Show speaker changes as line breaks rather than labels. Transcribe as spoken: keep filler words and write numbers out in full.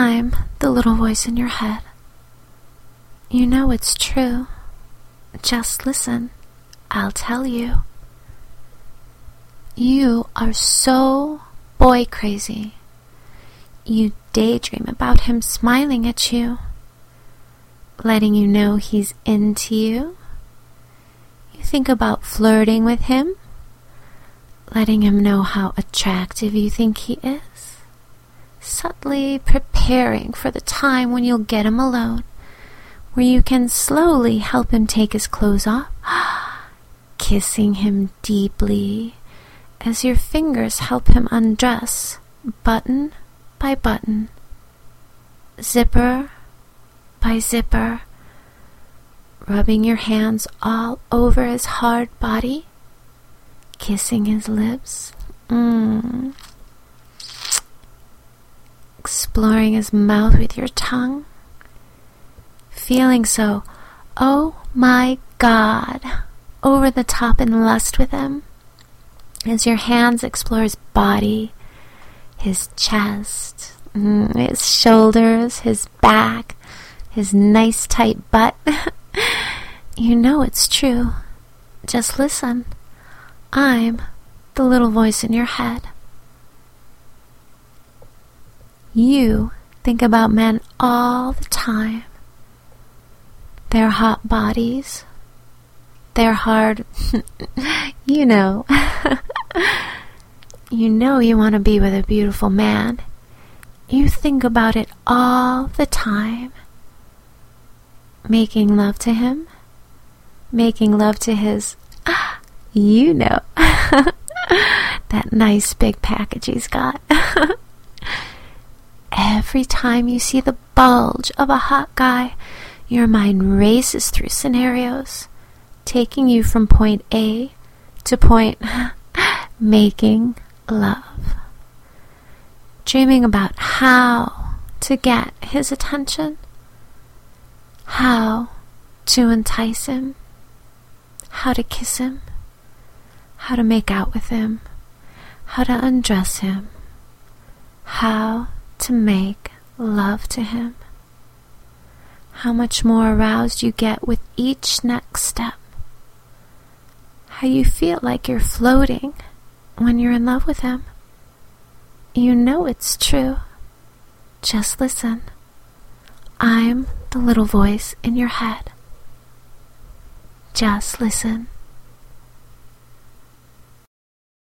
I'm the little voice in your head. You know it's true. Just listen. I'll tell you. You are so boy crazy. You daydream about him smiling at you, letting you know he's into you. You think about flirting with him, letting him know how attractive you think he is, subtly preparing for the time when you'll get him alone, where you can slowly help him take his clothes off, kissing him deeply as your fingers help him undress, button by button, zipper by zipper, rubbing your hands all over his hard body, kissing his lips, mm. exploring his mouth with your tongue, feeling so, oh my God, over the top in lust with him, as your hands explore his body, his chest, mm, his shoulders, his back, his nice tight butt. You know it's true. Just listen. I'm the little voice in your head. You think about men all the time. Their hot bodies, their hard, you know. You know you want to be with a beautiful man. You think about it all the time. Making love to him, making love to his, you know, that nice big package he's got. Every time you see the bulge of a hot guy, your mind races through scenarios, taking you from point A to point making love. Dreaming about how to get his attention, how to entice him, how to kiss him, how to make out with him, how to undress him, how to make love to him. How much more aroused you get with each next step. How you feel like you're floating when you're in love with him. You know it's true. Just listen. I'm the little voice in your head. Just listen.